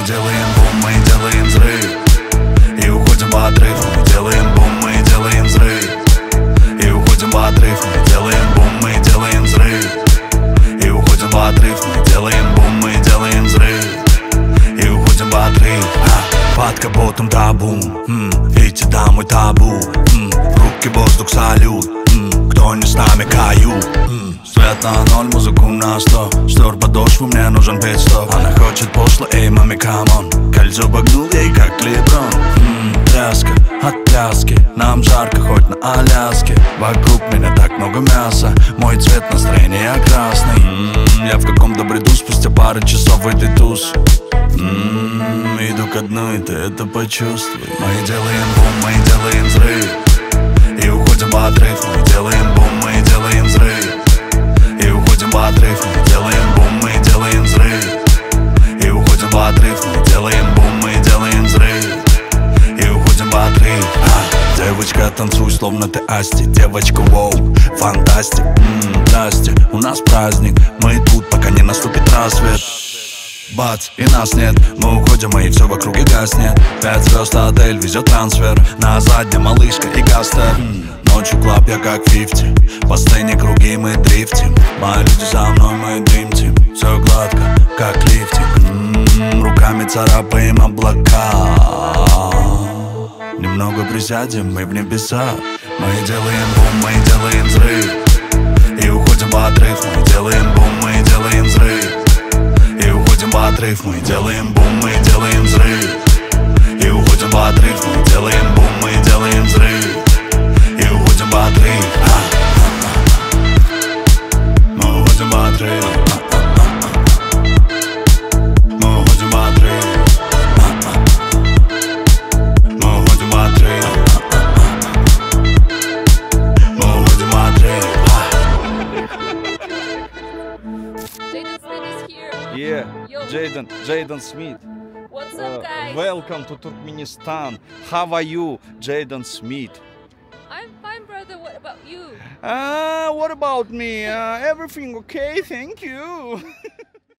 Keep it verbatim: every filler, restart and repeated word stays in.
делаем бум, мы делаем взрыв и уходим в отрыв. Мы делаем бум, мы делаем взрыв и уходим в отрыв. Мы делаем бум, мы делаем взрыв и уходим в отрыв. Мы делаем бум, мы делаем взрыв и уходим в отрыв. а, Под капотом табу, м, видите, да, мой табу, м, в руки воздух, салют, м, кто не с нами, кают, м, свет на ноль, музыку на сто, стер подошву, мне нужен пятьсот. Она хочет пошло, эй, маме, камон, кольцо погнул ей, как Леброн. м, Тряска от пляски, нам жарко, хоть на Аляске. Вокруг меня так много мяса, мой цвет настроения красный. м, Я в каком-то бреду, спустя пару часов в этой тусе. Ммм, иду ко дну, и ты это почувствуй. Мы делаем бум, мы делаем взрыв и уходим в отрыв. Мы делаем бум, мы делаем взрыв и уходим в отрыв. Мы делаем бум, мы делаем взрыв и уходим в отрыв. Мы делаем бум, мы делаем взрыв и уходим в отрыв. а, Девочка, танцуй, словно ты Асти. Девочка, воу, фантастик. Ммм, здрасте, у нас праздник. Мы тут, пока не наступит рассвет. Бац, и нас нет, мы уходим, и все в округе гаснет. Пять звезд отель везет трансфер, на заднем малышка и гастер. Ночью клаб, я как фифти, по сцене круги мы дрифтим. Мои люди за мной, мы dream team. Все гладко, как лифтинг. М-м, руками царапаем облака. Немного присядем, мы в небеса. Мы делаем бум, мы делаем взрыв и уходим в отрыв. Мы делаем бум, мы делаем взрыв и уходим в отрыв. Мы делаем бум, мы делаем взрыв и уходим в отрыв. Мы делаем бум, мы делаем взрыв и уходим в отрыв. Мы уходим в отрыв. Мы уходим в отрыв. Мы уходим в отрыв. Мы уходим в отрыв. Yeah, Yo. Jaden, Jaden Smith. What's Uh, up, guys? welcome to Turkmenistan. How are you, Jaden Smith? I'm fine, brother. What about you? Uh, what about me? Uh, everything okay? Thank you.